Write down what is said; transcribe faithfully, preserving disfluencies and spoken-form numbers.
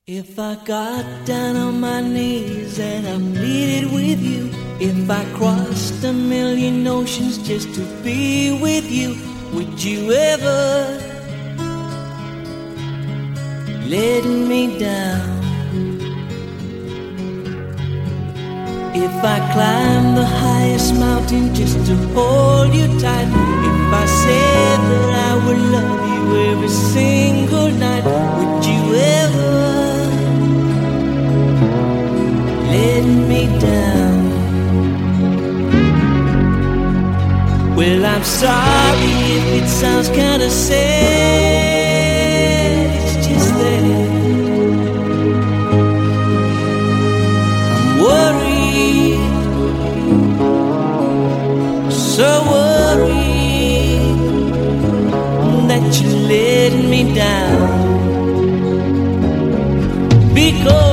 If I got down on my knees and I pleaded with you, if I crossed a million oceans just to be with you, would you ever let me down? If I climbed the highest mountain just to hold you tight, if I said that I would love you every single night, would you ever let me down? Well, I'm sorry if it sounds kinda sad, it's just that I'm worried, so worried that you let me down. Because